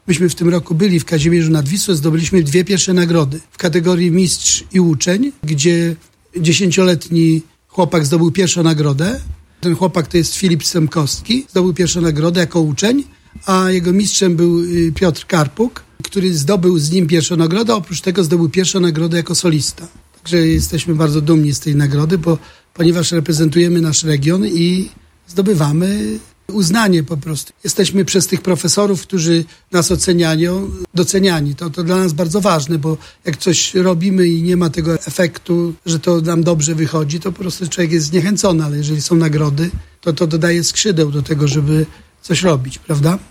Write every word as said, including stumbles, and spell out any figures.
Myśmy w tym roku byli w Kazimierzu nad Wisłą, zdobyliśmy dwie pierwsze nagrody w kategorii mistrz i uczeń, gdzie dziesięcioletni chłopak zdobył pierwszą nagrodę. Ten chłopak to jest Filip Semkowski, zdobył pierwszą nagrodę jako uczeń, a jego mistrzem był Piotr Karpuk, który zdobył z nim pierwszą nagrodę, a oprócz tego zdobył pierwszą nagrodę jako solista. Także jesteśmy bardzo dumni z tej nagrody, bo, ponieważ reprezentujemy nasz region i zdobywamy uznanie po prostu. Jesteśmy przez tych profesorów, którzy nas oceniają, doceniani. To, to dla nas bardzo ważne, bo jak coś robimy i nie ma tego efektu, że to nam dobrze wychodzi, to po prostu człowiek jest zniechęcony, ale jeżeli są nagrody, to to dodaje skrzydeł do tego, żeby coś robić, prawda?